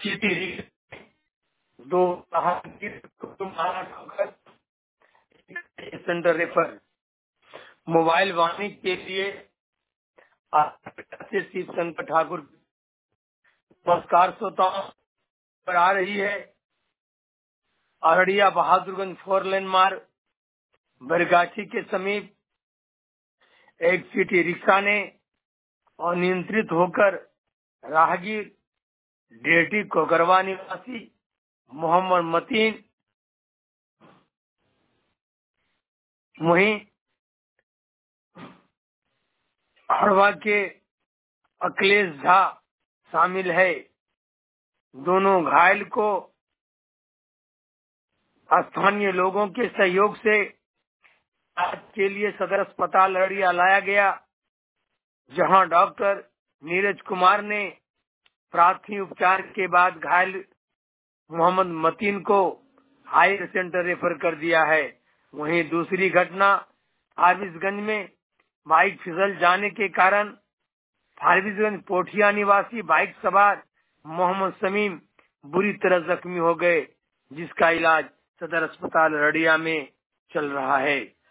City दो centre refer mobile वाणी के लिए से शिव शंकर ठाकुर नमस्कार श्रोताओं पर आ रही है। अररिया बहादुरगंज 4 लेन मार्ग बरगाछी के समीप एक सिटी रिक्शा ने अनियंत्रित होकर राहगीर डेहटी कोकरवा निवासी मोहम्मद मतीन वहीं हड़वा के अखिलेश झा शामिल है। दोनों घायल को स्थानीय लोगों के सहयोग से इलाज के लिए सदर अस्पताल अररिया लाया गया, जहां डॉक्टर नीरज कुमार ने प्राथमिक उपचार के बाद घायल मोहम्मद मतीन को हायर सेंटर रेफर कर दिया है। वहीं दूसरी घटना फारबिसगंज में बाइक फिसल जाने के कारण फारबिसगंज पोठिया निवासी बाइक सवार मोहम्मद समीम बुरी तरह जख्मी हो गए, जिसका इलाज सदर अस्पताल अररिया में चल रहा है।